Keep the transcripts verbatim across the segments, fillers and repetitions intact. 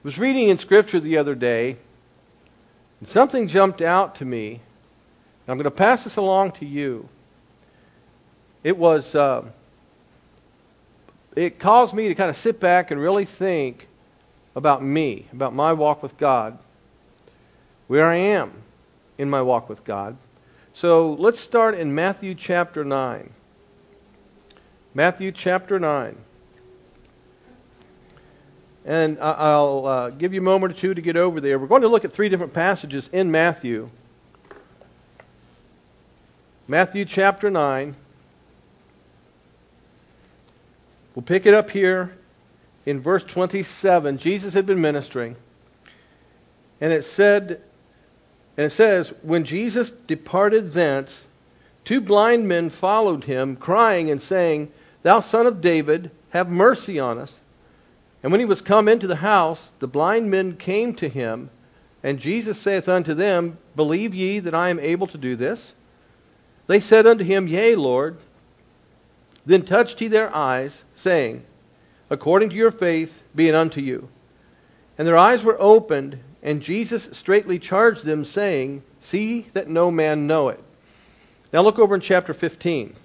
was reading in Scripture the other day, and something jumped out to me. I'm going to pass this along to you. It was, uh, it caused me to kind of sit back and really think about me, about my walk with God, where I am in my walk with God. So let's start in Matthew chapter nine. Matthew chapter nine. And I'll uh, give you a moment or two to get over there. We're going to look at three different passages in Matthew. Matthew chapter nine. We'll pick it up here in verse twenty-seven. Jesus had been ministering. And it said, and it says, when Jesus departed thence, two blind men followed him, crying and saying, Thou Son of David, have mercy on us. And when he was come into the house, the blind men came to him, and Jesus saith unto them, Believe ye that I am able to do this? They said unto him, Yea, Lord. Then touched he their eyes, saying, According to your faith be it unto you. And their eyes were opened, and Jesus straitly charged them, saying, See that no man know it. Now look over in chapter fifteen.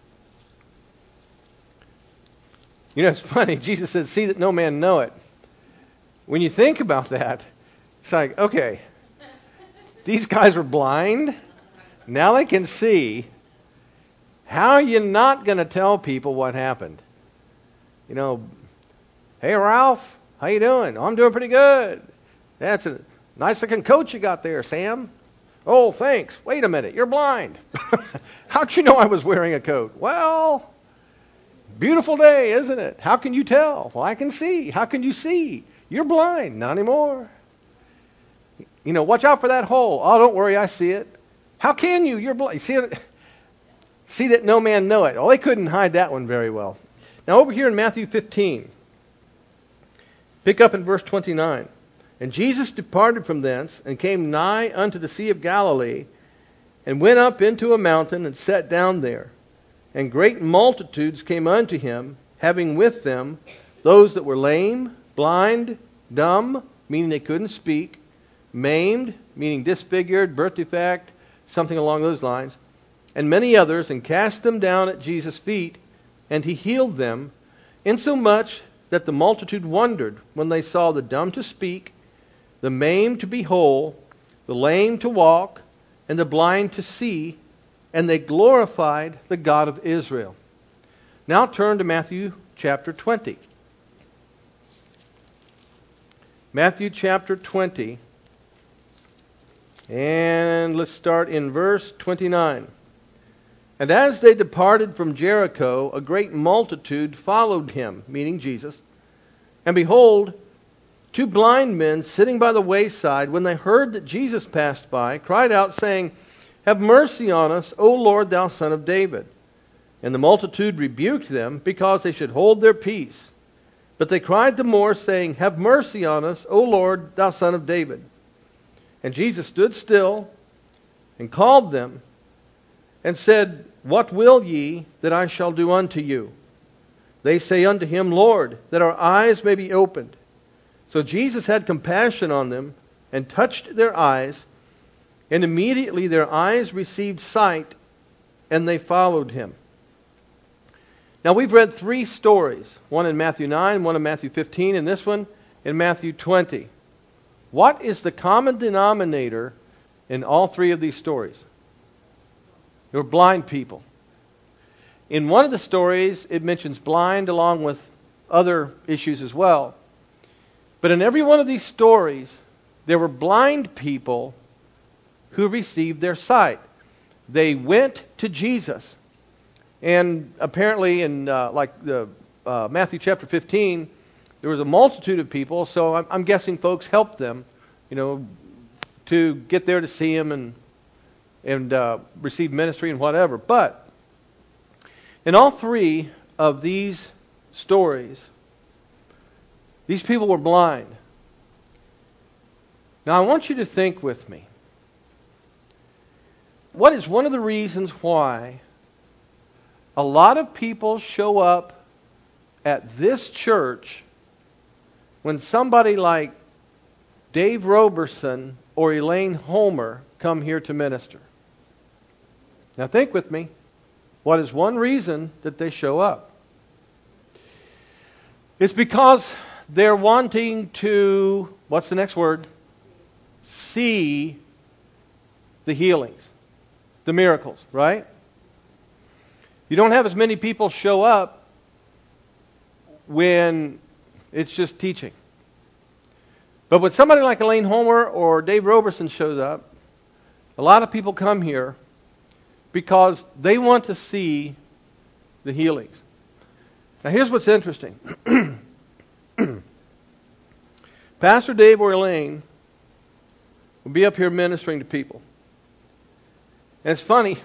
You know, it's funny. Jesus said, See that no man know it. When you think about that, it's like, okay, these guys were blind. Now they can see. How are you not going to tell people what happened? You know, hey, Ralph, how you doing? Oh, I'm doing pretty good. That's a nice looking coat you got there, Sam. Oh, thanks. Wait a minute, you're blind. How'd you know I was wearing a coat? Well, beautiful day, isn't it? How can you tell? Well, I can see. How can you see? You're blind. Not anymore. You know, watch out for that hole. Oh, don't worry, I see it. How can you? You're blind. See it? See that no man know it. Oh, they couldn't hide that one very well. Now over here in Matthew fifteen, pick up in verse twenty-nine. And Jesus departed from thence, and came nigh unto the Sea of Galilee, and went up into a mountain, and sat down there. And great multitudes came unto him, having with them those that were lame, blind, dumb, meaning they couldn't speak, maimed, meaning disfigured, birth defect, something along those lines, and many others, and cast them down at Jesus' feet, and he healed them, insomuch that the multitude wondered when they saw the dumb to speak, the maimed to be whole, the lame to walk, and the blind to see, and they glorified the God of Israel. Now turn to Matthew chapter twenty. Matthew chapter twenty. And let's start in verse twenty-nine. And as they departed from Jericho, a great multitude followed him, meaning Jesus. And behold, two blind men sitting by the wayside, when they heard that Jesus passed by, cried out, saying, Have mercy on us, O Lord, thou Son of David. And the multitude rebuked them, because they should hold their peace. But they cried the more, saying, Have mercy on us, O Lord, thou Son of David. And Jesus stood still, and called them, and said, What will ye that I shall do unto you? They say unto him, Lord, that our eyes may be opened. So Jesus had compassion on them, and touched their eyes, and immediately their eyes received sight, and they followed him. Now we've read three stories, one in Matthew nine, one in Matthew fifteen, and this one in Matthew twenty. What is the common denominator in all three of these stories? They were blind people. In one of the stories, it mentions blind along with other issues as well. But in every one of these stories, there were blind people who received their sight. They went to Jesus. And apparently in uh, like the uh, Matthew chapter fifteen, there was a multitude of people, so I'm, I'm guessing folks helped them, you know, to get there to see him and and uh, receive ministry and whatever. But in all three of these stories, these people were blind. Now I want you to think with me. What is one of the reasons why a lot of people show up at this church when somebody like Dave Roberson or Elaine Homer come here to minister? Now think with me. What is one reason that they show up? It's because they're wanting to, what's the next word? See the healings, the miracles, right? You don't have as many people show up when it's just teaching. But when somebody like Elaine Homer or Dave Roberson shows up, a lot of people come here because they want to see the healings. Now here's what's interesting. Pastor Dave or Elaine will be up here ministering to people. And it's funny.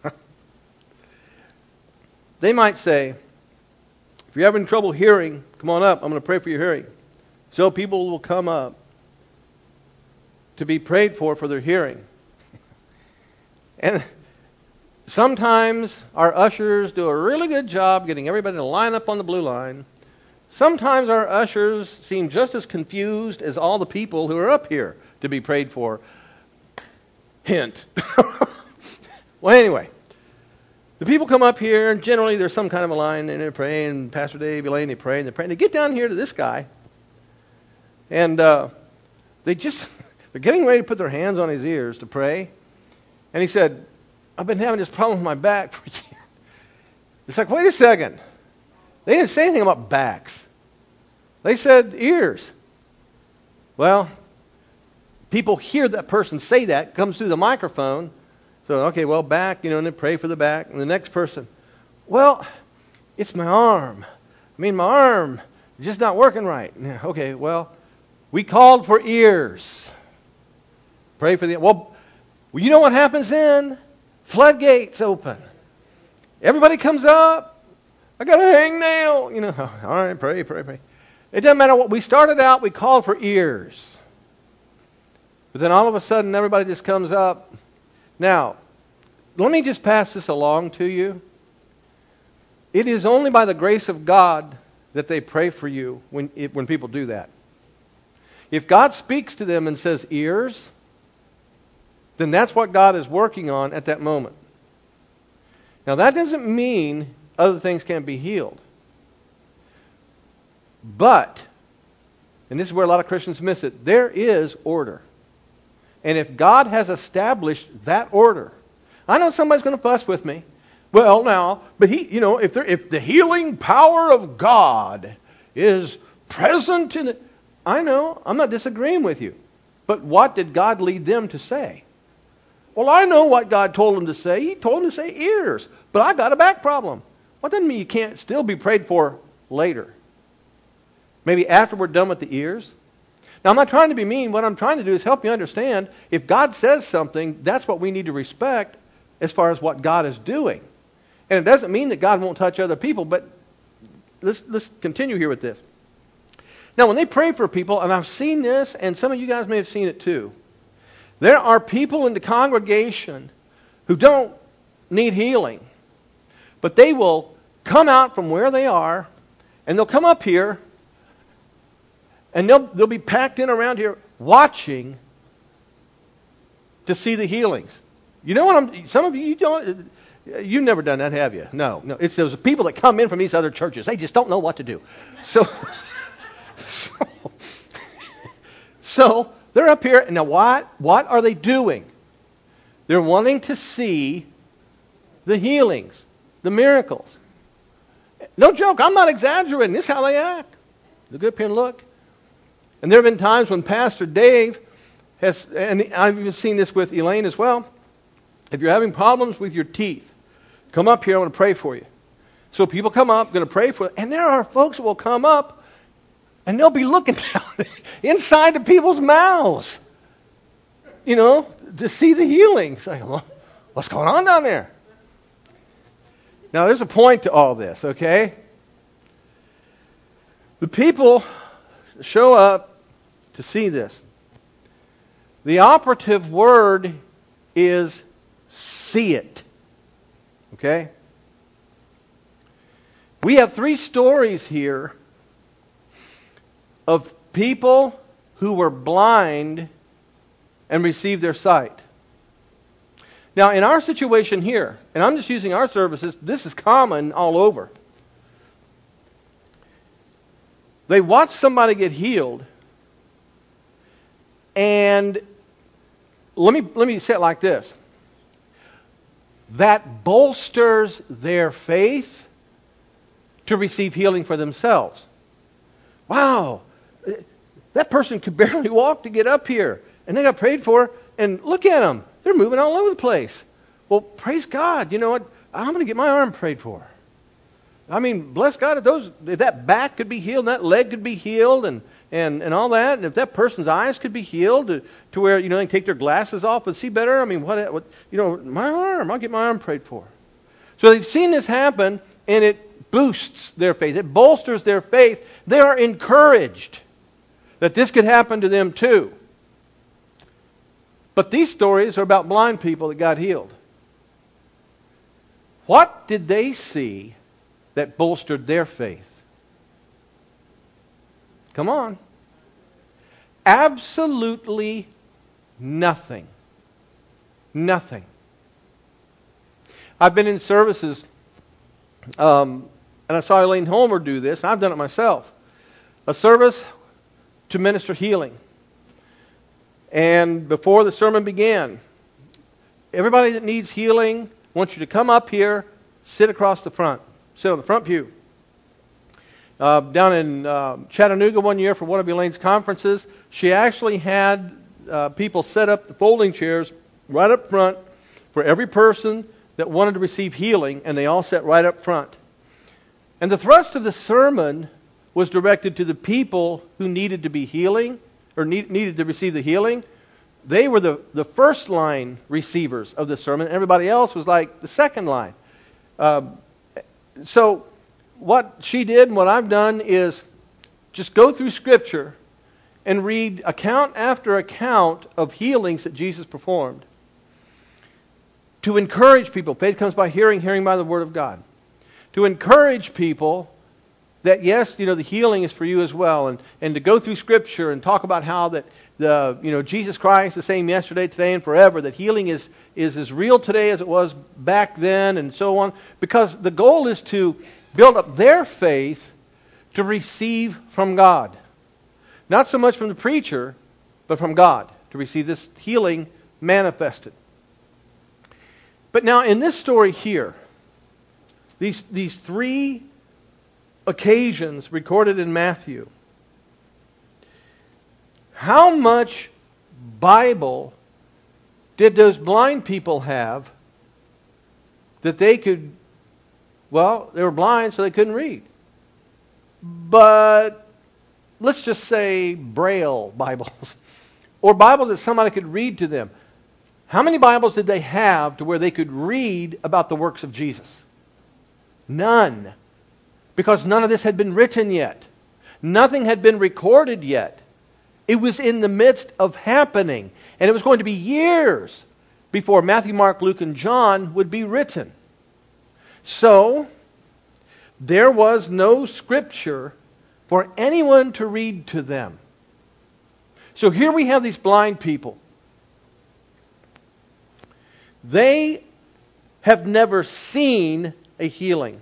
They might say, if you're having trouble hearing, come on up. I'm going to pray for your hearing. So people will come up to be prayed for for their hearing. And sometimes our ushers do a really good job getting everybody to line up on the blue line. Sometimes our ushers seem just as confused as all the people who are up here to be prayed for. Hint. Well, anyway, the people come up here, and generally there's some kind of a line, and they're praying. Pastor Dave, Elaine, they pray, and they're praying. They get down here to this guy, and uh, they just, they're getting ready to put their hands on his ears to pray. And he said, I've been having this problem with my back for years. It's like, wait a second. They didn't say anything about backs. They said ears. Well, people hear that person say that, comes through the microphone. So, okay, well, back, you know, and they pray for the back. And the next person, well, it's my arm. I mean, my arm is just not working right. Yeah, okay, well, we called for ears. Pray for the, well, you know what happens then? Floodgates open. Everybody comes up. I got a hangnail. You know, all right, pray, pray, pray. It doesn't matter what. We started out, we called for ears. But then all of a sudden, everybody just comes up. Now, let me just pass this along to you. It is only by the grace of God that they pray for you when, when people do that. If God speaks to them and says ears, then that's what God is working on at that moment. Now, that doesn't mean other things can't be healed. But, and this is where a lot of Christians miss it, there is order. And if God has established that order, I know somebody's going to fuss with me. Well, now, but he, you know, if there, if the healing power of God is present in it, I know, I'm not disagreeing with you. But what did God lead them to say? Well, I know what God told them to say. He told them to say ears. But I got a back problem. Well, that doesn't mean you can't still be prayed for later. Maybe after we're done with the ears. Now, I'm not trying to be mean. What I'm trying to do is help you understand. If God says something, that's what we need to respect as far as what God is doing. And it doesn't mean that God won't touch other people, but let's, let's continue here with this. Now, when they pray for people, and I've seen this, and some of you guys may have seen it too, there are people in the congregation who don't need healing, but they will come out from where they are, and they'll come up here, and they'll, they'll be packed in around here watching to see the healings. You know what I'm, some of you, you don't, you've never done that, have you? No, no. It's those people that come in from these other churches. They just don't know what to do. So, so, so they're up here, and now what, what are they doing? They're wanting to see the healings, the miracles. No joke, I'm not exaggerating. This is how they act. Look up here and look. And there have been times when Pastor Dave has, and I've even seen this with Elaine as well, if you're having problems with your teeth, come up here, I want to pray for you. So people come up, going to pray for you, and there are folks that will come up, and they'll be looking down inside the people's mouths, you know, to see the healing. It's like, well, what's going on down there? Now, there's a point to all this, okay? The people show up to see this. The operative word is see it. Okay? We have three stories here of people who were blind and received their sight. Now, in our situation here, and I'm just using our services, this is common all over. They watch somebody get healed, and let me let me say it like this. That bolsters their faith to receive healing for themselves. Wow, that person could barely walk to get up here, and they got prayed for, and look at them. They're moving all over the place. Well, praise God. You know what? I'm going to get my arm prayed for. I mean, bless God, if those if that back could be healed, and that leg could be healed, and, and, and all that, and if that person's eyes could be healed to, to where, you know, they can take their glasses off and see better. I mean, what, what you know, my arm, I'll get my arm prayed for. So they've seen this happen, and it boosts their faith. It bolsters their faith. They are encouraged that this could happen to them too. But these stories are about blind people that got healed. What did they see that bolstered their faith? Come on. Absolutely nothing. Nothing. I've been in services, um, and I saw Elaine Homer do this. I've done it myself. A service to minister healing. And before the sermon began, everybody that needs healing wants you to come up here, sit across the front, sit on the front pew. Uh, down in uh, Chattanooga one year for one of Elaine's conferences, she actually had uh, people set up the folding chairs right up front for every person that wanted to receive healing, and they all sat right up front. And the thrust of the sermon was directed to the people who needed to be healing, or need, needed to receive the healing. They were the, the first line receivers of the sermon. Everybody else was like the second line. Uh, so what she did and what I've done is just go through Scripture and read account after account of healings that Jesus performed to encourage people. Faith comes by hearing, hearing by the Word of God. To encourage people that yes, you know, the healing is for you as well, and, and to go through Scripture and talk about how that the you know Jesus Christ is the same yesterday, today, and forever. That healing is is as real today as it was back then, and so on. Because the goal is to build up their faith to receive from God, not so much from the preacher, but from God to receive this healing manifested. But now in this story here, these these three occasions recorded in Matthew, how much Bible did those blind people have that they could, well, they were blind so they couldn't read. But let's just say Braille Bibles or Bibles that somebody could read to them. How many Bibles did they have to where they could read about the works of Jesus? None. Because none of this had been written yet. Nothing had been recorded yet. It was in the midst of happening. And it was going to be years before Matthew, Mark, Luke, and John would be written. So, there was no Scripture for anyone to read to them. So here we have these blind people. They have never seen a healing.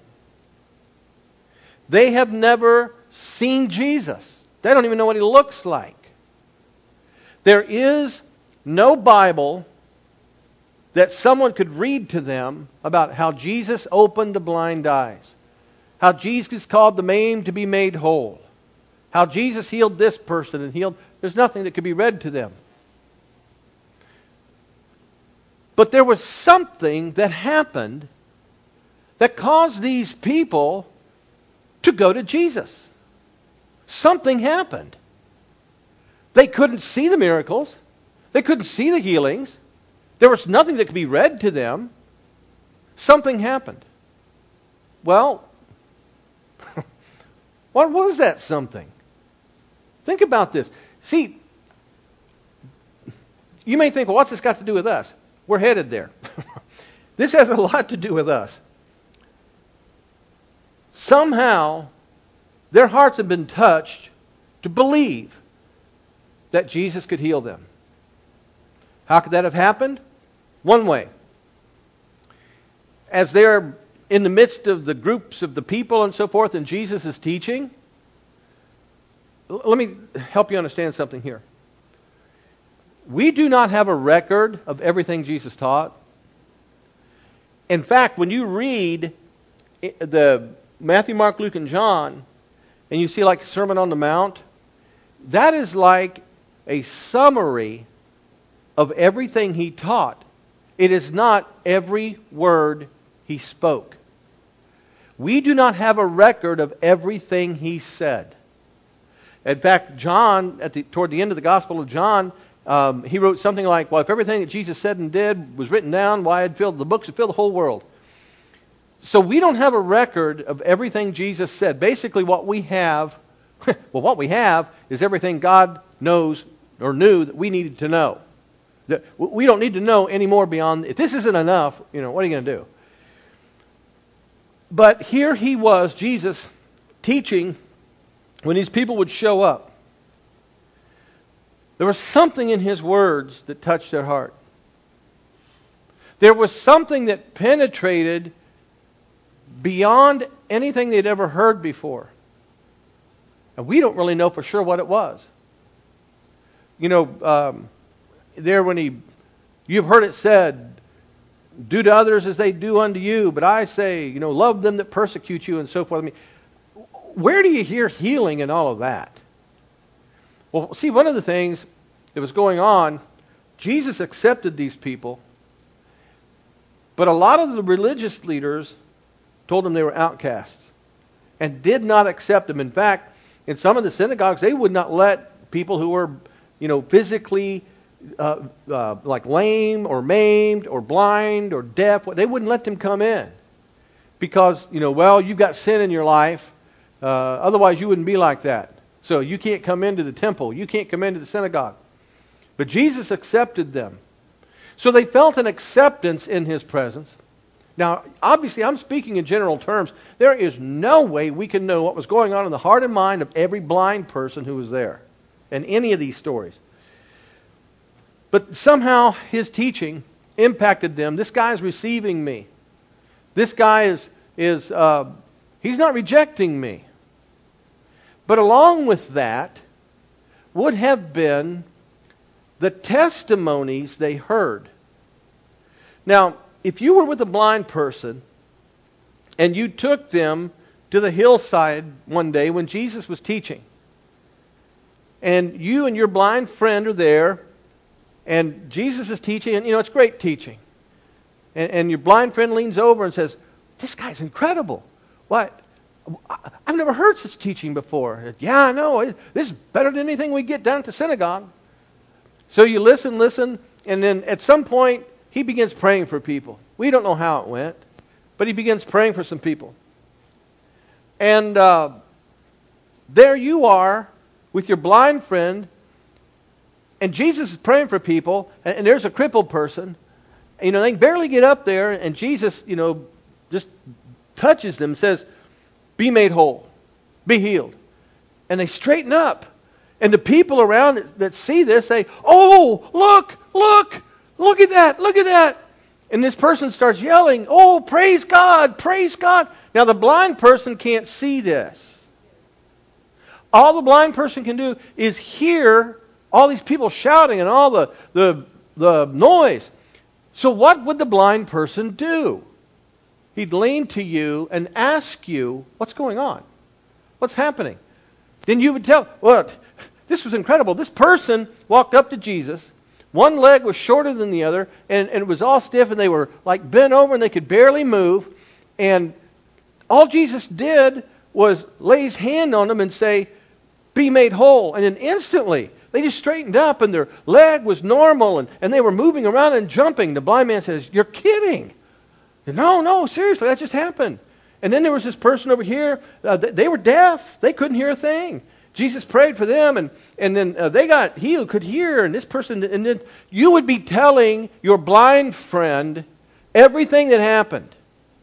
They have never seen Jesus. They don't even know what He looks like. There is no Bible that someone could read to them about how Jesus opened the blind eyes, how Jesus caused the maimed to be made whole, how Jesus healed this person and healed. There's nothing that could be read to them. But there was something that happened that caused these people to go to Jesus. Something happened. They couldn't see the miracles. They couldn't see the healings. There was nothing that could be read to them. Something happened. Well, what was that something? Think about this. See, you may think, well, what's this got to do with us? We're headed there. This has a lot to do with us. Somehow, their hearts have been touched to believe that Jesus could heal them. How could that have happened? One way. As they're in the midst of the groups of the people and so forth, and Jesus is teaching, let me help you understand something here. We do not have a record of everything Jesus taught. In fact, when you read the Matthew, Mark, Luke, and John, and you see like the Sermon on the Mount, that is like a summary of everything he taught. It is not every word he spoke. We do not have a record of everything he said. In fact, John, at the, toward the end of the Gospel of John, um, he wrote something like, well, if everything that Jesus said and did was written down, why had filled the books would fill the whole world. So we don't have a record of everything Jesus said. Basically what we have, well, what we have is everything God knows or knew that we needed to know. That we don't need to know any more beyond, if this isn't enough, you know, what are you going to do? But here he was, Jesus, teaching when these people would show up. There was something in his words that touched their heart. There was something that penetrated beyond anything they'd ever heard before. And we don't really know for sure what it was. You know, um, there when he, you've heard it said, do to others as they do unto you, but I say, you know, love them that persecute you and so forth. I mean, where do you hear healing in all of that? Well, see, one of the things that was going on, Jesus accepted these people, but a lot of the religious leaders told them they were outcasts and did not accept them. In fact, in some of the synagogues, they would not let people who were, you know, physically uh, uh, like lame or maimed or blind or deaf, they wouldn't let them come in because, you know, well, you've got sin in your life. Uh, otherwise, you wouldn't be like that. So you can't come into the temple. You can't come into the synagogue. But Jesus accepted them. So they felt an acceptance in his presence. Now, obviously, I'm speaking in general terms. There is no way we can know what was going on in the heart and mind of every blind person who was there in any of these stories. But somehow his teaching impacted them. This guy's receiving me. This guy is, is uh, he's not rejecting me. But along with that would have been the testimonies they heard. Now, if you were with a blind person and you took them to the hillside one day when Jesus was teaching, and you and your blind friend are there, and Jesus is teaching, and you know, it's great teaching. And, and your blind friend leans over and says, this guy's incredible. What? I've never heard such teaching before. Yeah, I know. This is better than anything we get down at the synagogue. So you listen, listen, and then at some point, he begins praying for people. We don't know how it went, but he begins praying for some people. And uh, there you are with your blind friend, and Jesus is praying for people, and, and there's a crippled person. And, you know, they can barely get up there, and Jesus, you know, just touches them and says, be made whole, be healed. And they straighten up. And the people around that, that see this say, oh, look, look, look at that, look at that. And this person starts yelling, oh, praise God, praise God. Now the blind person can't see this. All the blind person can do is hear all these people shouting and all the, the, the noise. So what would the blind person do? He'd lean to you and ask you, what's going on? What's happening? Then you would tell, what? Well, this was incredible. This person walked up to Jesus. One leg was shorter than the other, and, and it was all stiff, and they were like bent over, and they could barely move. And all Jesus did was lay his hand on them and say, be made whole. And then instantly, they just straightened up, and their leg was normal, and, and they were moving around and jumping. The blind man says, you're kidding. No, no, seriously, that just happened. And then there was this person over here. Uh, they were deaf. They couldn't hear a thing. Jesus prayed for them, and, and then uh, they got healed, could hear, and this person, and then you would be telling your blind friend everything that happened.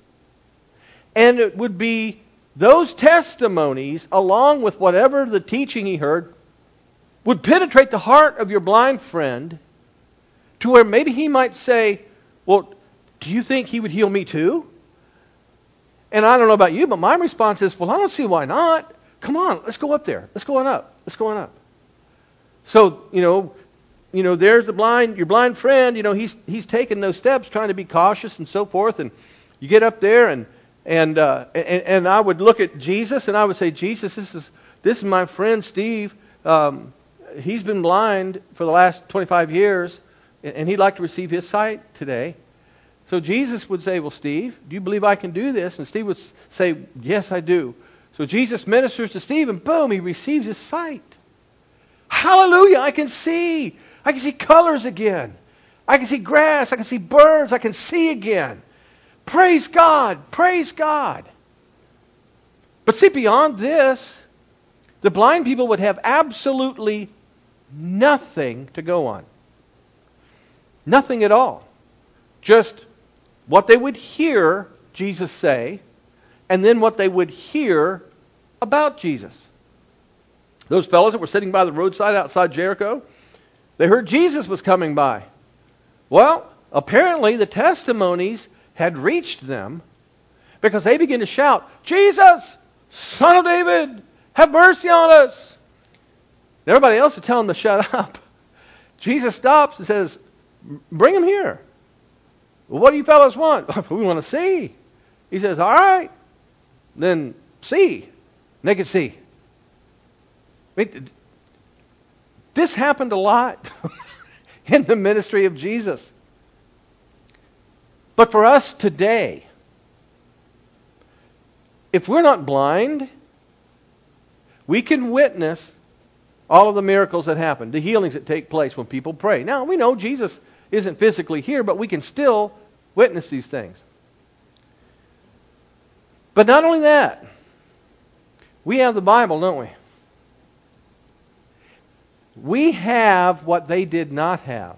And it would be those testimonies, along with whatever the teaching he heard, would penetrate the heart of your blind friend to where maybe he might say, well, do you think he would heal me too? And I don't know about you, but my response is, well, I don't see why not. Come on, let's go up there. Let's go on up. Let's go on up. So, you know, you know, there's the blind, your blind friend, you know, he's he's taking those steps, trying to be cautious and so forth. And you get up there, and and uh, and, and I would look at Jesus, and I would say, Jesus, this is this is my friend Steve. Um, he's been blind for the last twenty-five years, and he'd like to receive his sight today. So Jesus would say, well, Steve, do you believe I can do this? And Steve would say, yes, I do. So Jesus ministers to Steve, and boom, he receives his sight. Hallelujah, I can see. I can see colors again. I can see grass. I can see birds. I can see again. Praise God. Praise God. But see, beyond this, the blind people would have absolutely nothing to go on. Nothing at all. Just what they would hear Jesus say, and then what they would hear about Jesus. Those fellows that were sitting by the roadside outside Jericho, they heard Jesus was coming by. Well, apparently the testimonies had reached them because they began to shout, Jesus, Son of David, have mercy on us. And everybody else is telling them to shut up. Jesus stops and says, bring him here. Well, what do you fellows want? We want to see. He says, all right, then see. And they could see. I mean, this happened a lot in the ministry of Jesus. But for us today, if we're not blind, we can witness all of the miracles that happen, the healings that take place when people pray. Now, we know Jesus isn't physically here, but we can still witness these things. But not only that, we have the Bible, don't we? We have what they did not have.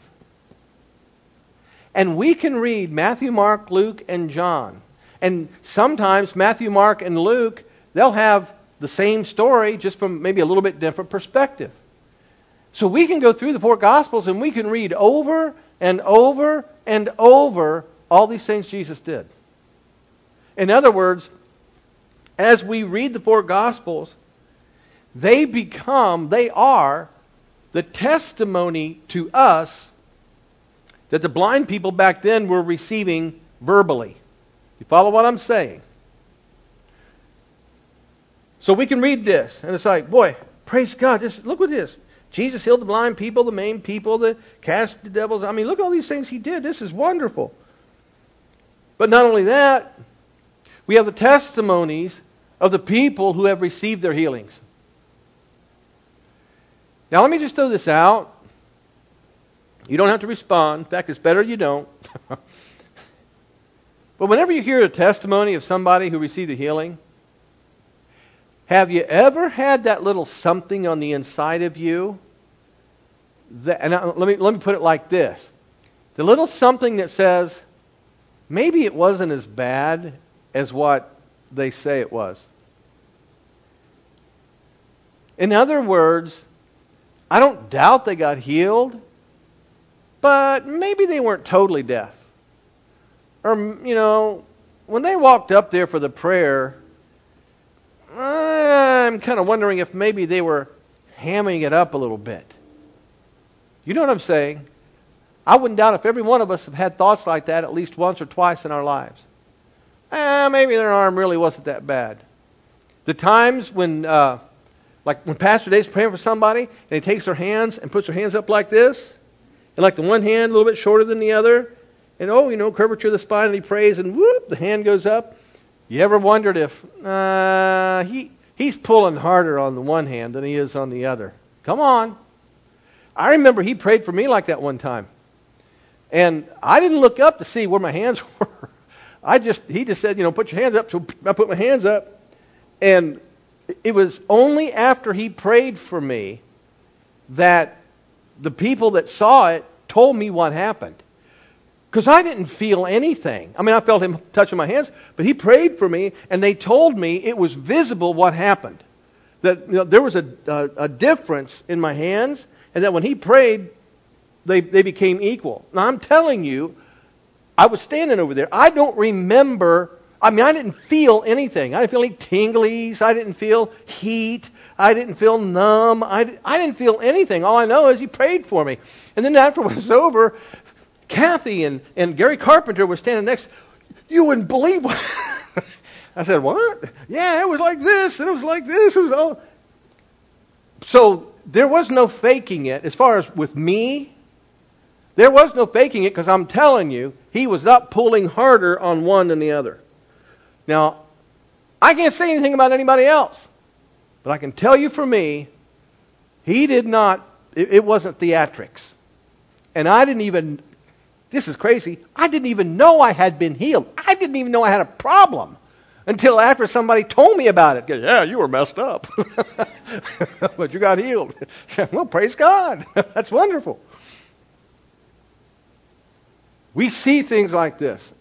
And we can read Matthew, Mark, Luke, and John. And sometimes Matthew, Mark, and Luke, they'll have the same story just from maybe a little bit different perspective. So we can go through the four Gospels and we can read over and over and over all these things Jesus did. In other words, as we read the four Gospels, they become, they are the testimony to us that the blind people back then were receiving verbally. You follow what I'm saying? So we can read this, and it's like, boy, praise God. This, look at this. Jesus healed the blind people, the maimed people, the cast the devils. I mean, look at all these things he did. This is wonderful. But not only that, we have the testimonies of the people who have received their healings. Now, let me just throw this out. You don't have to respond. In fact, it's better you don't. But whenever you hear a testimony of somebody who received a healing, have you ever had that little something on the inside of you? That, and I, let me let me put it like this: the little something that says, maybe it wasn't as bad as what they say it was. In other words, I don't doubt they got healed, but maybe they weren't totally deaf. Or, you know, when they walked up there for the prayer, I'm kind of wondering if maybe they were hamming it up a little bit. You know what I'm saying? I wouldn't doubt if every one of us have had thoughts like that at least once or twice in our lives. Eh, maybe their arm really wasn't that bad. The times when, uh, like when Pastor Dave's praying for somebody, and he takes their hands and puts their hands up like this, and like the one hand a little bit shorter than the other, and oh, you know, curvature of the spine, and he prays, and whoop, the hand goes up. You ever wondered if uh, he he's pulling harder on the one hand than he is on the other? Come on. I remember he prayed for me like that one time. And I didn't look up to see where my hands were. I just, he just said, you know, put your hands up. So I put my hands up. And it was only after he prayed for me that the people that saw it told me what happened. Because I didn't feel anything. I mean, I felt him touching my hands, but he prayed for me, and they told me it was visible what happened. that you know, there was a, a, a difference in my hands, and that when he prayed, they, they became equal. Now, I'm telling you, I was standing over there. I don't remember, I mean, I didn't feel anything. I didn't feel any tinglies. I didn't feel heat. I didn't feel numb. I, I didn't feel anything. All I know is he prayed for me. And then after it was over, Kathy and, and Gary Carpenter were standing next. You wouldn't believe what... I said, what? Yeah, it was like this, and it was like this. It was all... So there was no faking it. As far as with me, there was no faking it, because I'm telling you, he was not pulling harder on one than the other. Now, I can't say anything about anybody else, but I can tell you for me, he did not, it, it wasn't theatrics. And I didn't even, this is crazy, I didn't even know I had been healed. I didn't even know I had a problem until after somebody told me about it. Yeah, you were messed up, but you got healed. Well, praise God. That's wonderful. We see things like this.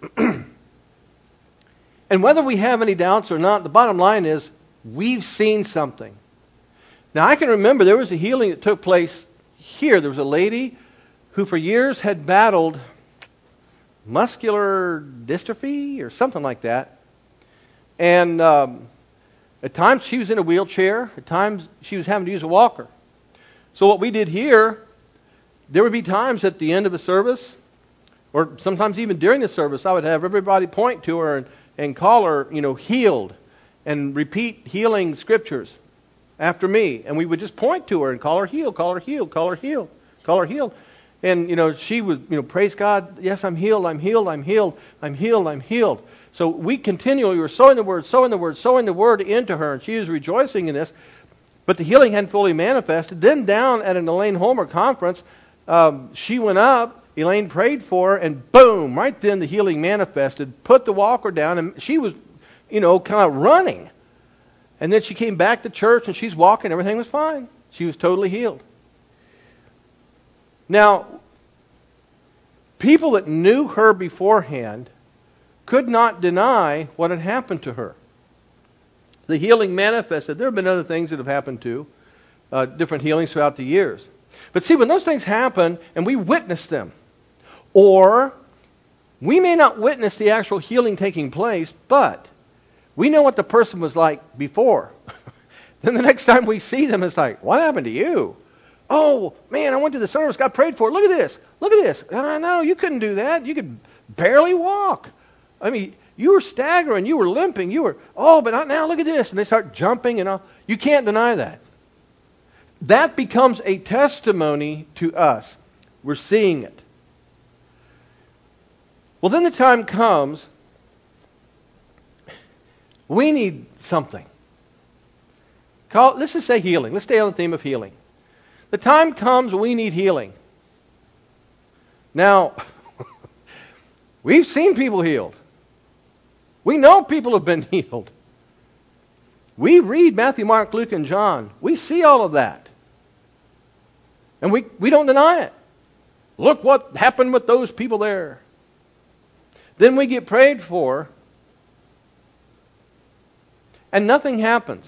And whether we have any doubts or not, the bottom line is we've seen something. Now, I can remember there was a healing that took place here. There was a lady who for years had battled muscular dystrophy or something like that. And um, at times she was in a wheelchair. At times she was having to use a walker. So what we did here, there would be times at the end of the service, or sometimes even during the service, I would have everybody point to her and, and call her, you know, healed, and repeat healing scriptures after me. And we would just point to her and call her healed, call her healed, call her healed, call her healed. And, you know, she was, you know, praise God, yes, I'm healed, I'm healed, I'm healed, I'm healed, I'm healed. So we continually were sowing the word, sowing the word, sowing the word into her, and she was rejoicing in this. But the healing hadn't fully manifested. Then down at an Elaine Homer conference, um, she went up, Elaine prayed for her, and boom, right then the healing manifested, put the walker down, and she was, you know, kind of running. And then she came back to church, and she's walking, everything was fine. She was totally healed. Now, people that knew her beforehand could not deny what had happened to her. The healing manifested. There have been other things that have happened too, uh, different healings throughout the years. But see, when those things happen and we witness them, or we may not witness the actual healing taking place, but we know what the person was like before. Then the next time we see them, it's like, what happened to you? Oh, man, I went to the service, got prayed for. Look at this. Look at this. I know, you couldn't do that. You could barely walk. I mean, you were staggering. You were limping. You were, oh, but not now. Look at this. And they start jumping and all. You can't deny that. That becomes a testimony to us. We're seeing it. Well, then the time comes, we need something. Call, let's just say healing. Let's stay on the theme of healing. The time comes we need healing. Now, we've seen people healed. We know people have been healed. We read Matthew, Mark, Luke, and John. We see all of that. And we, we don't deny it. Look what happened with those people there. Then we get prayed for, and nothing happens.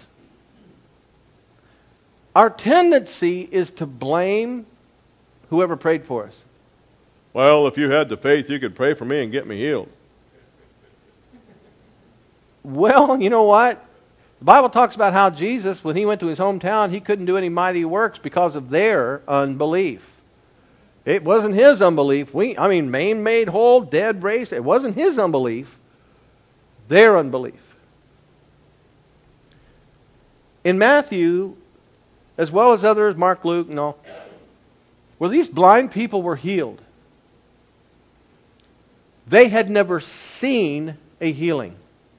Our tendency is to blame whoever prayed for us. Well, if you had the faith, you could pray for me and get me healed. Well, you know what? The Bible talks about how Jesus, when he went to his hometown, he couldn't do any mighty works because of their unbelief. It wasn't his unbelief. We, I mean, maimed, made whole, dead, raised. It wasn't his unbelief. Their unbelief. In Matthew, as well as others, Mark, Luke, and all, where these blind people were healed, they had never seen a healing.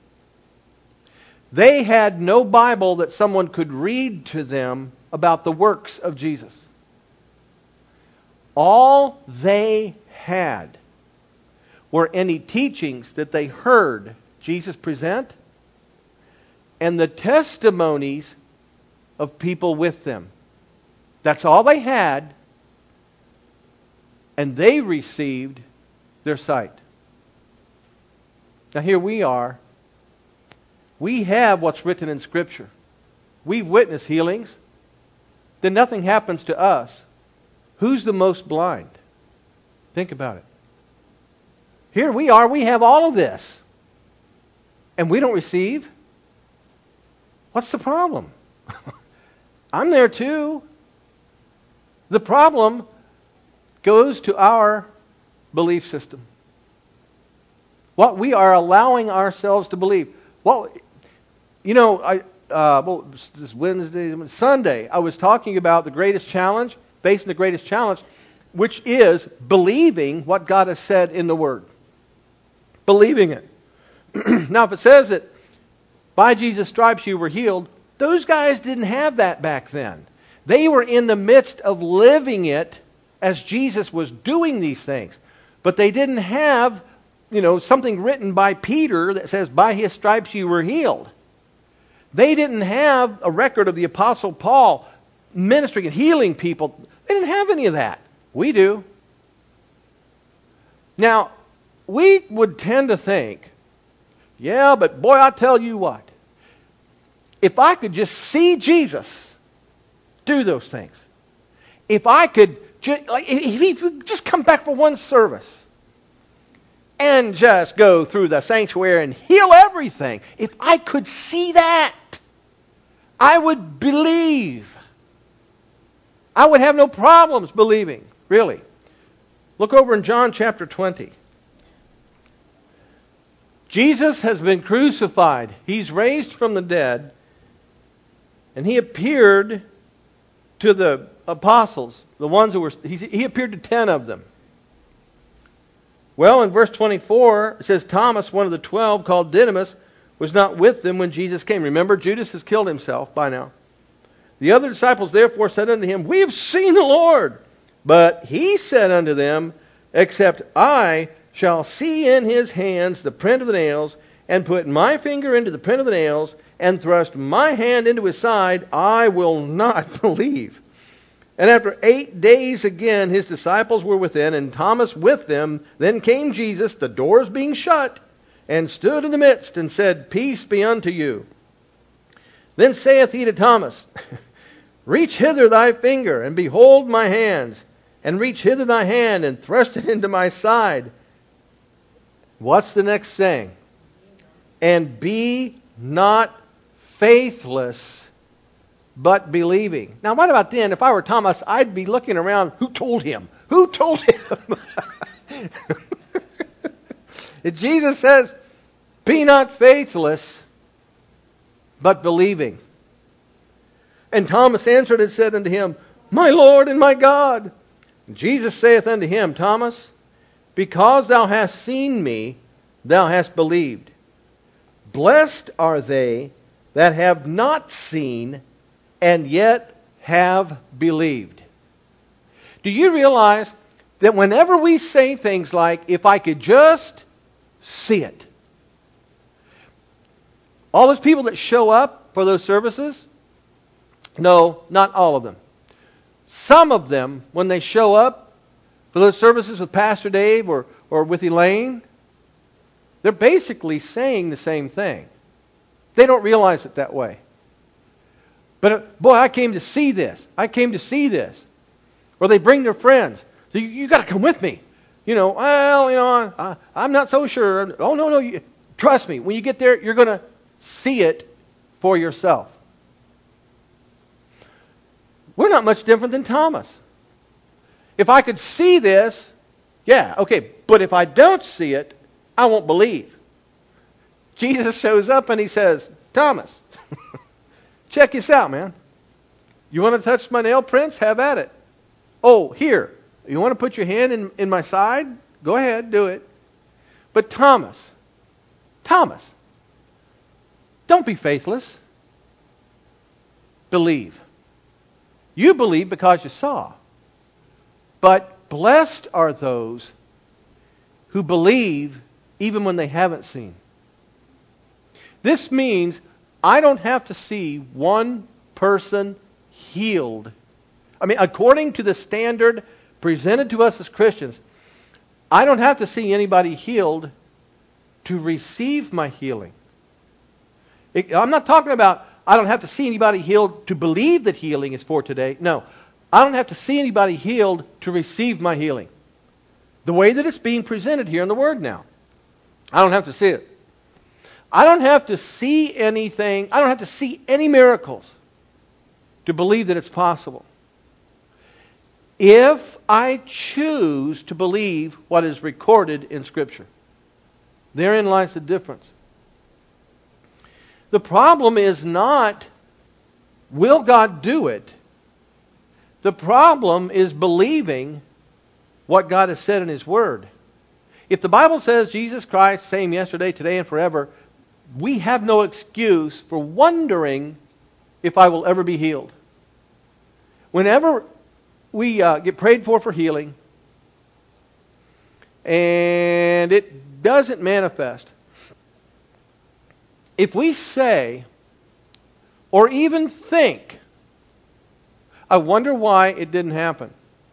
They had no Bible that someone could read to them about the works of Jesus. All they had were any teachings that they heard Jesus present and the testimonies of people with them. That's all they had, and they received their sight. Now here we are. We have what's written in Scripture. we've witnessed healings, then nothing happens to us. Who's the most blind? Think about it. Here we are, we have all of this, and we don't receive. What's the problem? I'm there too. The problem goes to our belief system. What we are allowing ourselves to believe. Well, you know, I uh, well, this Wednesday, Sunday, I was talking about the greatest challenge, facing the greatest challenge, which is believing what God has said in the Word. Believing it. Now, if it says that by Jesus' stripes you were healed, those guys didn't have that back then. They were in the midst of living it as Jesus was doing these things. But they didn't have, you know, something written by Peter that says, by his stripes you were healed. They didn't have a record of the Apostle Paul ministering and healing people. They didn't have any of that. We do. Now, we would tend to think, yeah, but boy, I tell you what. If I could just see Jesus do those things. If I could, ju- like, if he could just come back for one service and just go through the sanctuary and heal everything. If I could see that, I would believe. I would have no problems believing, really. Look over in John chapter twenty. Jesus has been crucified. He's raised from the dead. And he appeared to the apostles, the ones who were, he, he appeared to ten of them. Well, in verse twenty-four, it says, Thomas, one of the twelve, called Didymus, was not with them when Jesus came. Remember, Judas has killed himself by now. The other disciples therefore said unto him, We have seen the Lord. But he said unto them, Except I shall see in his hands the print of the nails, and put my finger into the print of the nails, and thrust my hand into his side, I will not believe. And after eight days again his disciples were within, and Thomas with them. Then came Jesus, the doors being shut, and stood in the midst, and said, Peace be unto you. Then saith he to Thomas, Reach hither thy finger, and behold my hands, and reach hither thy hand, and thrust it into my side. What's the next saying? And be not faithless, but believing. Now, what about then? If I were Thomas, I'd be looking around. Who told him? Who told him? If Jesus says, be not faithless, but believing. And Thomas answered and said unto him, My Lord and my God. And Jesus saith unto him, Thomas, because thou hast seen me, thou hast believed. Blessed are they that have not seen, and yet have believed. Do you realize that whenever we say things like, if I could just see it, all those people that show up for those services, no, not all of them. Some of them, when they show up for those services with Pastor Dave or, or with Elaine, they're basically saying the same thing. They don't realize it that way. But, boy, I came to see this. I came to see this. Or they bring their friends. So you, you got to come with me. You know, well, you know, I, I'm not so sure. Oh, no, no. You, trust me. When you get there, you're going to see it for yourself. We're not much different than Thomas. If I could see this, yeah, okay. But if I don't see it, I won't believe. Jesus shows up and he says, Thomas, check this out, man. You want to touch my nail prints? Have at it. Oh, here. You want to put your hand in, in my side? Go ahead, do it. But Thomas, Thomas, don't be faithless. Believe. You believe because you saw. But blessed are those who believe even when they haven't seen. This means I don't have to see one person healed. I mean, according to the standard presented to us as Christians, I don't have to see anybody healed to receive my healing. It, I'm not talking about I don't have to see anybody healed to believe that healing is for today. No, I don't have to see anybody healed to receive my healing. The way that it's being presented here in the Word now. I don't have to see it. I don't have to see anything. I don't have to see any miracles to believe that it's possible. If I choose to believe what is recorded in Scripture. Therein lies the difference. The problem is not, will God do it? The problem is believing what God has said in His Word. If the Bible says Jesus Christ, same yesterday, today, and forever, we have no excuse for wondering if I will ever be healed. Whenever we uh, get prayed for for healing, and it doesn't manifest, if we say, or even think, I wonder why it didn't happen.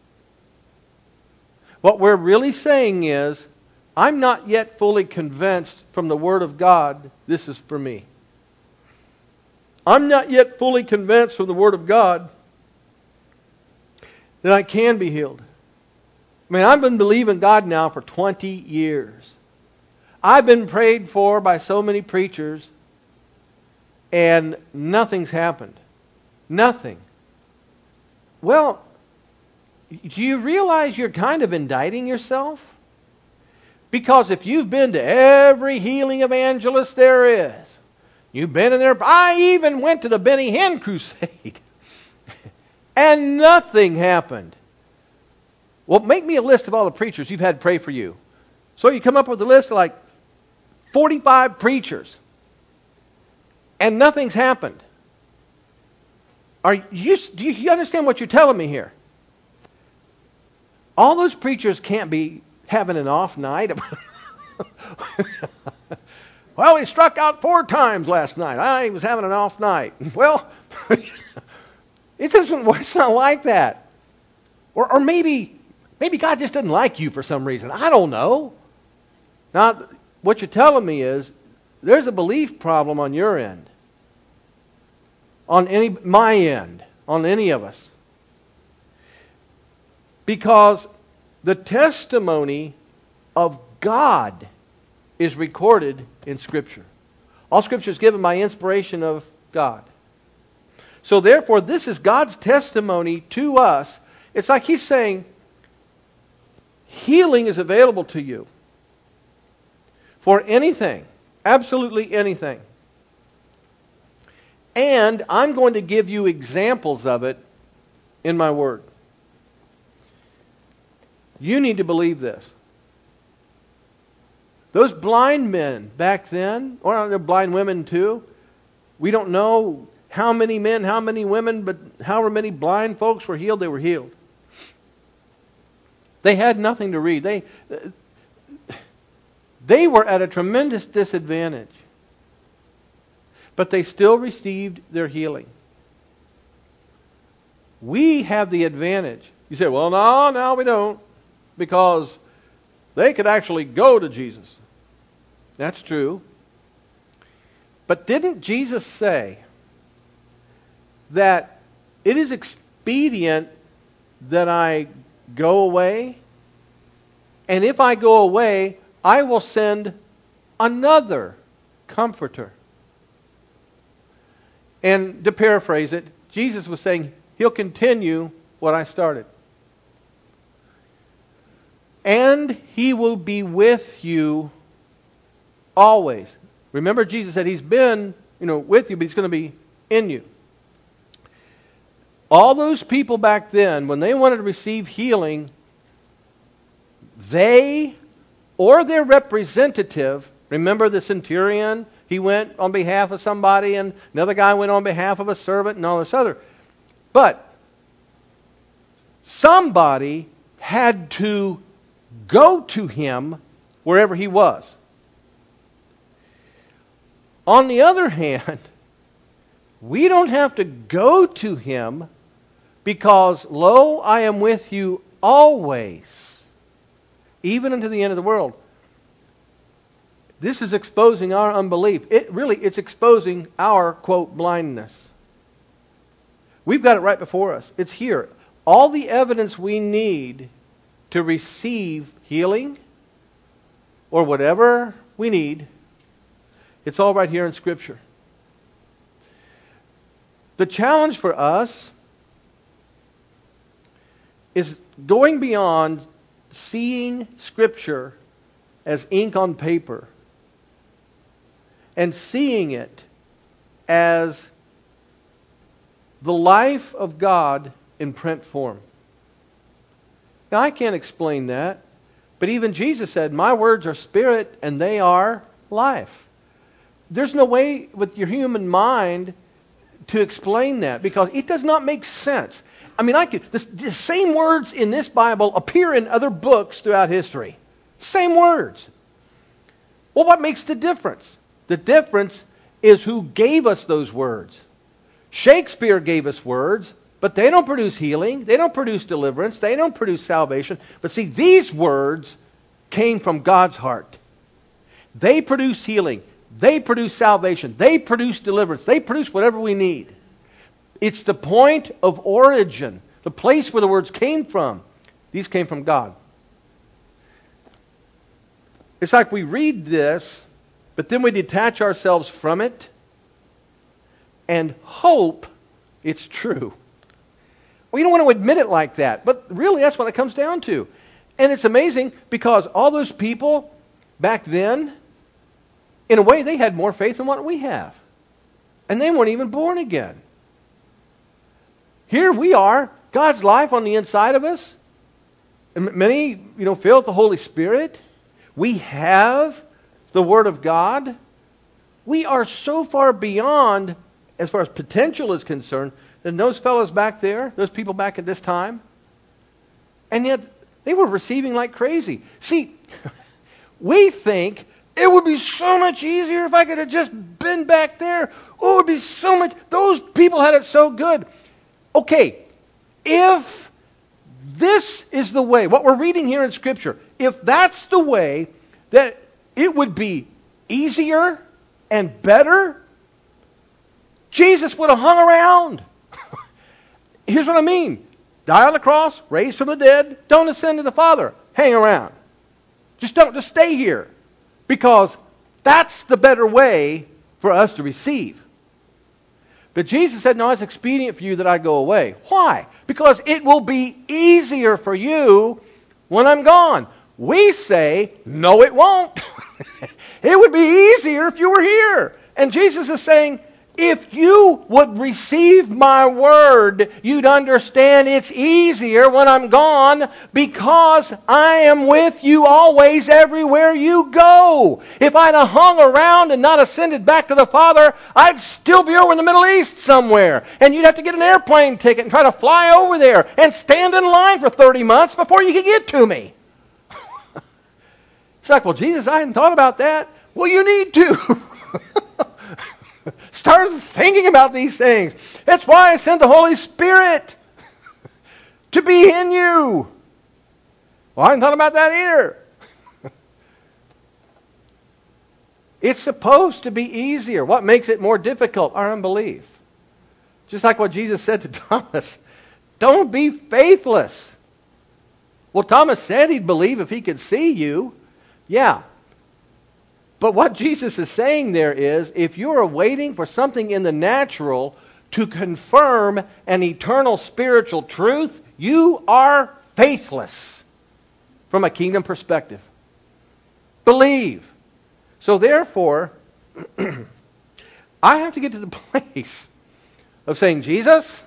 What we're really saying is, I'm not yet fully convinced from the Word of God this is for me. I'm not yet fully convinced from the Word of God that I can be healed. I mean, I've been believing God now for twenty years. I've been prayed for by so many preachers, and nothing's happened. Nothing. Well, do you realize you're kind of indicting yourself? Because if you've been to every healing evangelist there is, you've been in there, I even went to the Benny Hinn crusade, and nothing happened. Well, make me a list of all the preachers you've had pray for you. So you come up with a list of like forty-five preachers, and nothing's happened. Are you, do you understand what you're telling me here? All those preachers can't be having an off night. Well, he struck out four times last night. I was having an off night. Well, it doesn't. It's not like that. Or, or maybe, maybe God just doesn't like you for some reason. I don't know. Now, what you're telling me is there's a belief problem on your end, on any my end, on any of us, because the testimony of God is recorded in Scripture. All Scripture is given by inspiration of God. So therefore, this is God's testimony to us. It's like He's saying, healing is available to you for anything, absolutely anything. And I'm going to give you examples of it in my Word. You need to believe this. Those blind men back then, or they're blind women too, we don't know how many men, how many women, but however many blind folks were healed, they were healed. They had nothing to read. They, they were at a tremendous disadvantage. But they still received their healing. We have the advantage. You say, well, no, no, we don't. Because they could actually go to Jesus. That's true. But didn't Jesus say that it is expedient that I go away? And if I go away, I will send another Comforter. And to paraphrase it, Jesus was saying, He'll continue what I started. And He will be with you always. Remember, Jesus said He's been, you know, with you, but He's going to be in you. All those people back then, when they wanted to receive healing, they or their representative, remember the centurion? He went on behalf of somebody, and another guy went on behalf of a servant, and all this other. But somebody had to go to him wherever he was. On the other hand, we don't have to go to Him because, lo, I am with you always, even unto the end of the world. This is exposing our unbelief. It really, it's exposing our, quote, blindness. We've got it right before us. It's here. All the evidence we need to receive healing or whatever we need, it's all right here in Scripture. The challenge for us is going beyond seeing Scripture as ink on paper and seeing it as the life of God in print form. Now, I can't explain that, but even Jesus said, my words are spirit and they are life. There's no way with your human mind to explain that because it does not make sense. I mean, I could, the, the same words in this Bible appear in other books throughout history. Same words. Well, what makes the difference? The difference is who gave us those words. Shakespeare gave us words, but they don't produce healing. They don't produce deliverance. They don't produce salvation. But see, these words came from God's heart. They produce healing. They produce salvation. They produce deliverance. They produce whatever we need. It's the point of origin, the place where the words came from. These came from God. It's like we read this, but then we detach ourselves from it and hope it's true. We don't want to admit it like that, but really that's what it comes down to. And it's amazing because all those people back then, in a way, they had more faith than what we have. And they weren't even born again. Here we are, God's life on the inside of us. And many, you know, filled with the Holy Spirit. We have the Word of God. We are so far beyond, as far as potential is concerned, than those fellows back there, those people back at this time. And yet, they were receiving like crazy. See, we think it would be so much easier if I could have just been back there. Oh, it would be so much. Those people had it so good. Okay, if this is the way, what we're reading here in Scripture, if that's the way that it would be easier and better, Jesus would have hung around. Here's what I mean. Die on the cross, raised from the dead, don't ascend to the Father. Hang around. Just don't, just stay here. Because that's the better way for us to receive. But Jesus said, no, it's expedient for you that I go away. Why? Because it will be easier for you when I'm gone. We say, no, it won't. It would be easier if you were here. And Jesus is saying, if you would receive my word, you'd understand it's easier when I'm gone because I am with you always everywhere you go. If I'd have hung around and not ascended back to the Father, I'd still be over in the Middle East somewhere. And you'd have to get an airplane ticket and try to fly over there and stand in line for thirty months before you could get to me. It's like, well, Jesus, I hadn't thought about that. Well, you need to. Start thinking about these things. That's why I sent the Holy Spirit to be in you. Well, I hadn't thought about that either. It's supposed to be easier. What makes it more difficult? Our unbelief. Just like what Jesus said to Thomas. Don't be faithless. Well, Thomas said he'd believe if he could see you. Yeah. But what Jesus is saying there is, if you're waiting for something in the natural to confirm an eternal spiritual truth, you are faithless from a kingdom perspective. Believe. So therefore, I have to get to the place of saying, Jesus,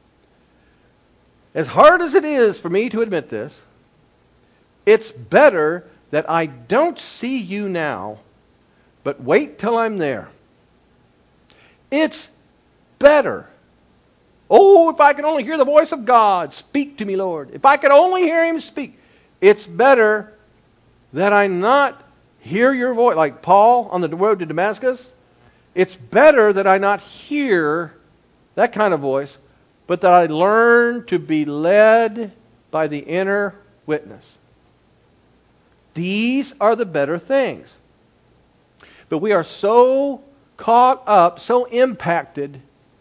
as hard as it is for me to admit this, it's better that I don't see you now, but wait till I'm there. It's better. Oh, if I could only hear the voice of God, speak to me, Lord. If I could only hear Him speak. It's better that I not hear your voice, like Paul on the road to Damascus. It's better that I not hear that kind of voice, but that I learn to be led by the inner witness. These are the better things. But we are so caught up, so impacted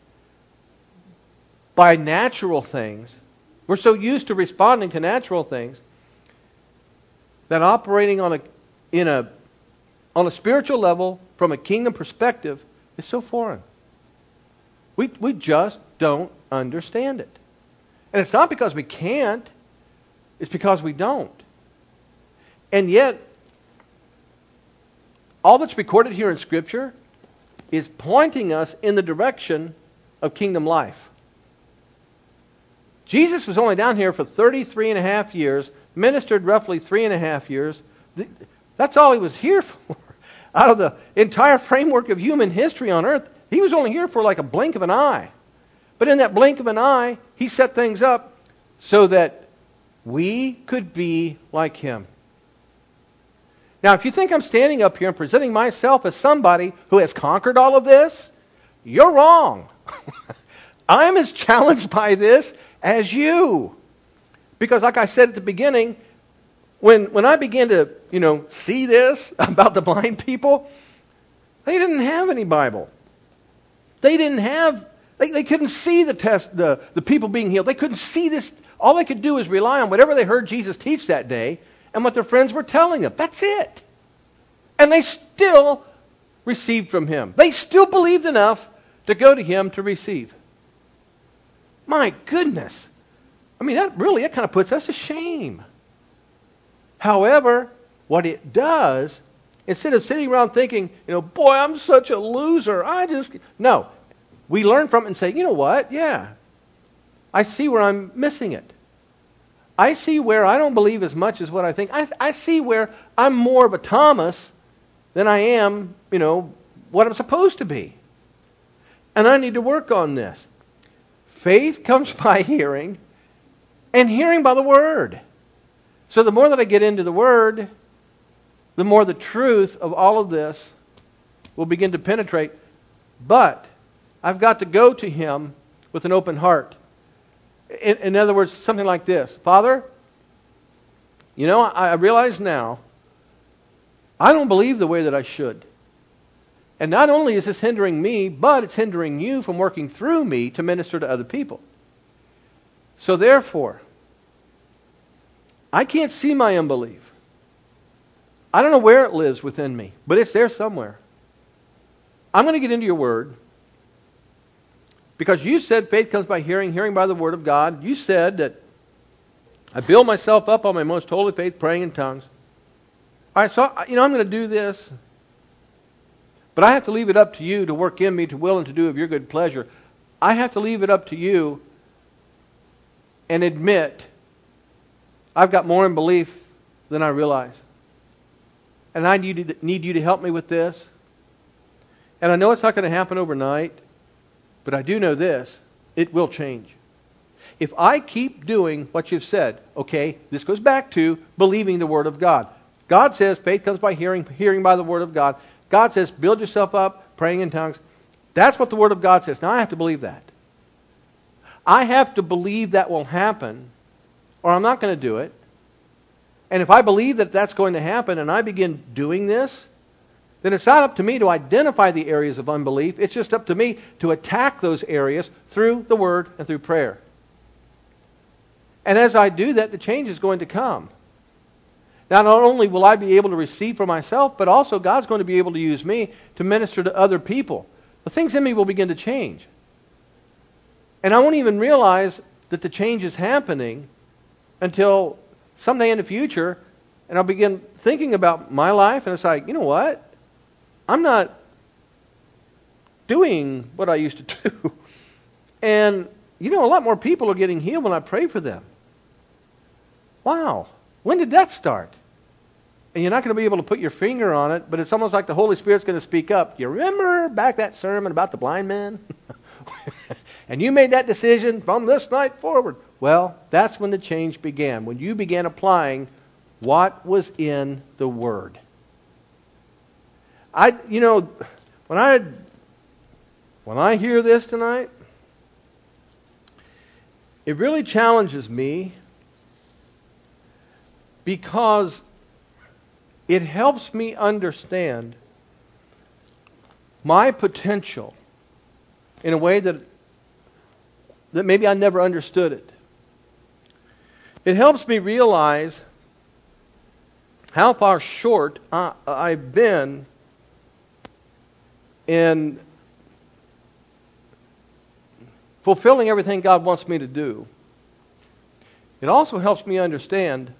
by natural things. We're so used to responding to natural things that operating on a in a on a spiritual level from a kingdom perspective is so foreign. We we just don't understand it. And it's not because we can't, it's because we don't. And yet, all that's recorded here in Scripture is pointing us in the direction of kingdom life. Jesus was only down here for thirty-three and a half years, ministered roughly three and a half years. That's all he was here for. Out of the entire framework of human history on earth, he was only here for like a blink of an eye. But in that blink of an eye, he set things up so that we could be like him. Now, if you think I'm standing up here and presenting myself as somebody who has conquered all of this, you're wrong. I'm as challenged by this as you. Because like I said at the beginning, when when I began to, you know, see this about the blind people, they didn't have any Bible. They didn't have, they, they couldn't see the test, the, the people being healed. They couldn't see this. All they could do is rely on whatever they heard Jesus teach that day and what their friends were telling them. That's it. And they still received from him. They still believed enough to go to him to receive. My goodness. I mean, that really, that kind of puts us to shame. However, what it does, instead of sitting around thinking, you know, boy, I'm such a loser. I just, no. We learn from it and say, you know what? Yeah. I see where I'm missing it. I see where I don't believe as much as what I think. I, I see where I'm more of a Thomas than I am, you know, what I'm supposed to be. And I need to work on this. Faith comes by hearing, and hearing by the Word. So the more that I get into the Word, the more the truth of all of this will begin to penetrate. But I've got to go to him with an open heart. In, in other words, something like this. Father, you know, I, I realize now I don't believe the way that I should. And not only is this hindering me, but it's hindering you from working through me to minister to other people. So therefore, I can't see my unbelief. I don't know where it lives within me, but it's there somewhere. I'm going to get into your Word. Because you said faith comes by hearing, hearing by the Word of God. You said that I build myself up on my most holy faith, praying in tongues. All right, so, you know, I'm going to do this. But I have to leave it up to you to work in me to will and to do of your good pleasure. I have to leave it up to you and admit I've got more unbelief than I realize. And I need you to, need you to help me with this. And I know it's not going to happen overnight, but I do know this. It will change. If I keep doing what you've said, okay, this goes back to believing the Word of God. God says faith comes by hearing, hearing by the Word of God. God says build yourself up, praying in tongues. That's what the Word of God says. Now I have to believe that. I have to believe that will happen, or I'm not going to do it. And if I believe that that's going to happen and I begin doing this, then it's not up to me to identify the areas of unbelief. It's just up to me to attack those areas through the Word and through prayer. And as I do that, the change is going to come. Now, not only will I be able to receive for myself, but also God's going to be able to use me to minister to other people. The things in me will begin to change. And I won't even realize that the change is happening until someday in the future, and I'll begin thinking about my life, and it's like, you know what? I'm not doing what I used to do. And, you know, a lot more people are getting healed when I pray for them. Wow. When did that start? And you're not going to be able to put your finger on it, but it's almost like the Holy Spirit's going to speak up. You remember back that sermon about the blind man? And you made that decision from this night forward. Well, that's when the change began, when you began applying what was in the Word. I, you know, when I when I hear this tonight, it really challenges me because it helps me understand my potential in a way that, that maybe I never understood it. It helps me realize how far short I, I've been in fulfilling everything God wants me to do. It also helps me understand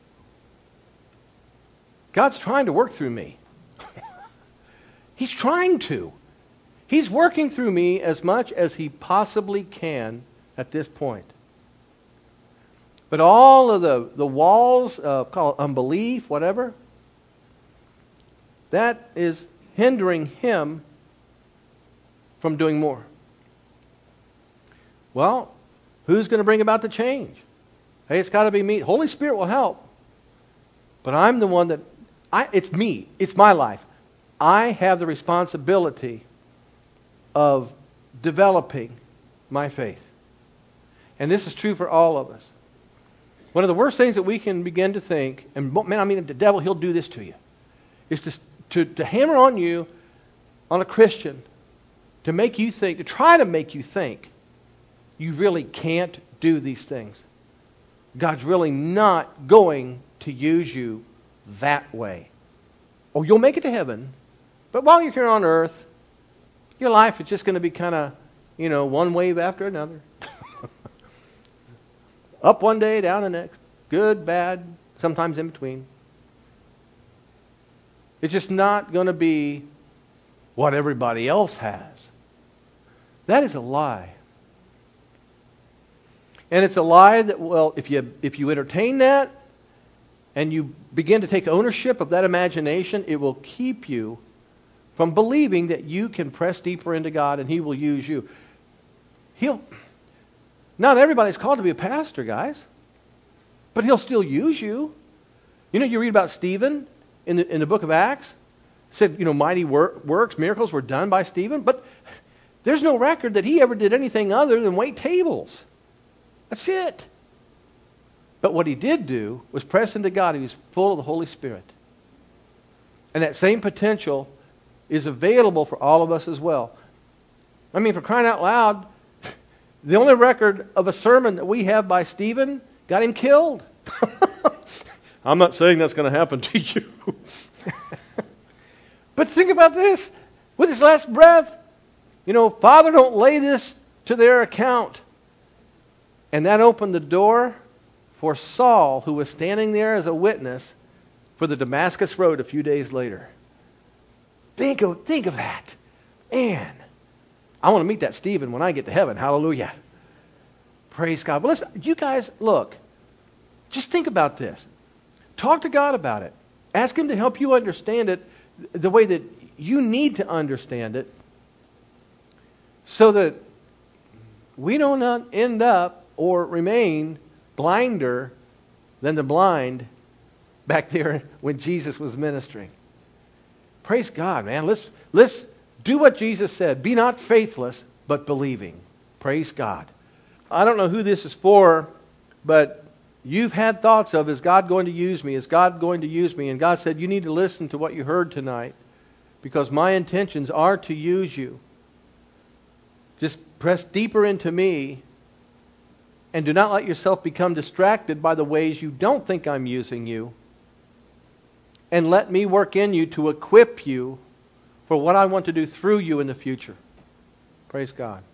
God's trying to work through me. He's trying to. He's working through me as much as He possibly can at this point. But all of the, the walls, uh, call it unbelief, whatever, that is hindering Him from doing more. Well, who's going to bring about the change? Hey, it's got to be me. Holy Spirit will help. But I'm the one that, I, it's me. It's my life. I have the responsibility of developing my faith. And this is true for all of us. One of the worst things that we can begin to think, and man, I mean, the devil, he'll do this to you, is to, to, to hammer on you, on a Christian, to make you think, to try to make you think you really can't do these things. God's really not going to use you that way. Oh, you'll make it to heaven, but while you're here on earth, your life is just going to be kind of, you know, one wave after another. Up one day, down the next. Good, bad, sometimes in between. It's just not going to be what everybody else has. That is a lie. And it's a lie that, well, if you if you entertain that and you begin to take ownership of that imagination, it will keep you from believing that you can press deeper into God and He will use you. He'll... Not everybody's called to be a pastor, guys. But He'll still use you. You know, you read about Stephen in the in the book of Acts. It said, you know, mighty work, works, miracles were done by Stephen. But there's no record that he ever did anything other than wait tables. That's it. But what he did do was press into God. He was full of the Holy Spirit. And that same potential is available for all of us as well. I mean, for crying out loud, the only record of a sermon that we have by Stephen got him killed. I'm not saying that's going to happen to you. But think about this. With his last breath, you know, Father, don't lay this to their account. And that opened the door for Saul, who was standing there as a witness for the Damascus Road a few days later. Think of, think of that. Man. I want to meet that Stephen when I get to heaven. Hallelujah. Praise God. But listen, you guys, look. Just think about this. Talk to God about it. Ask Him to help you understand it the way that you need to understand it so that we don't end up or remain blinder than the blind back there when Jesus was ministering. Praise God, man. Let's, let's do what Jesus said. Be not faithless, but believing. Praise God. I don't know who this is for, but you've had thoughts of, is God going to use me? Is God going to use me? And God said, you need to listen to what you heard tonight because my intentions are to use you. Just press deeper into me and do not let yourself become distracted by the ways you don't think I'm using you. And let me work in you to equip you for what I want to do through you in the future. Praise God.